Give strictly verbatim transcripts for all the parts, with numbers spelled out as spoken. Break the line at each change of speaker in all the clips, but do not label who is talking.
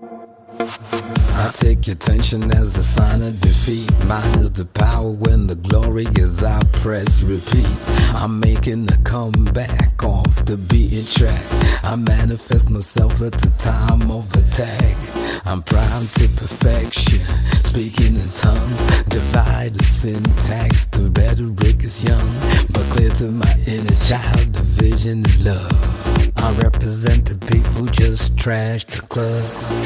I take your attention as a sign of defeat. Mine is the power when the glory is I press repeat. I'm making a comeback off the beaten track. I manifest myself at the time of attack. I'm primed to perfection, speaking in tongues. Divide the syntax, the rhetoric is young, but clear to my inner child, the vision is love. I represent the people who just trashed the club.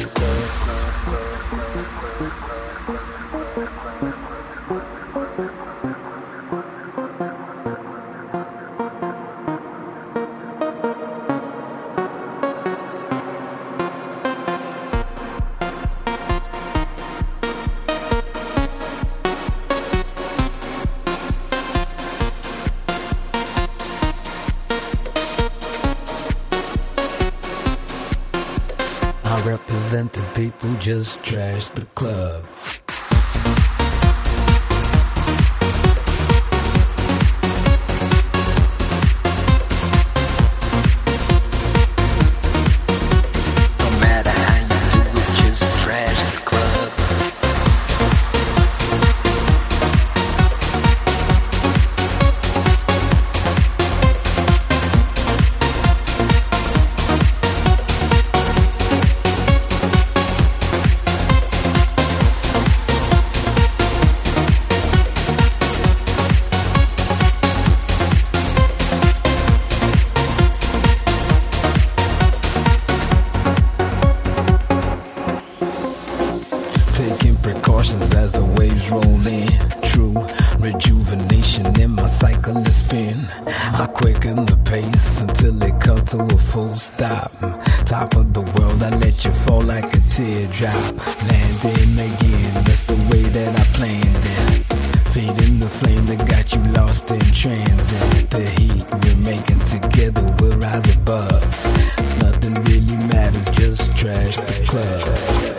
I represent the people who just trashed the club. No matter how you do it, just trash the club. Taking precautions as the waves roll in. True rejuvenation in my cycle of spin. I quicken the pace until it comes to a full stop. Top of the world, I let you fall like a teardrop. Landing again, that's the way that I planned it. Feeding the flame that got you lost in transit. The heat we're making together will rise above. Nothing really matters, just trash the club.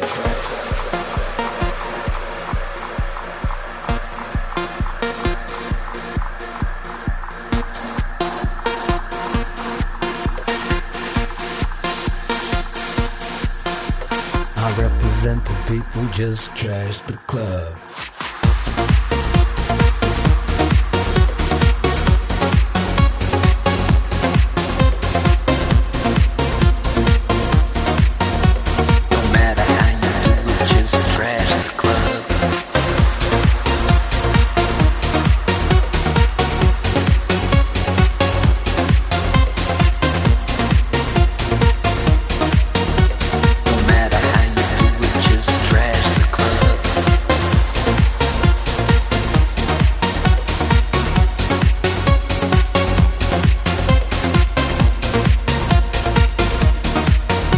I represent the people who just trash the club. No matter how you do it, just trash the club.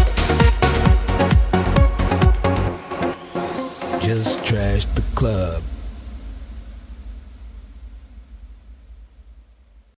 Just trash the club.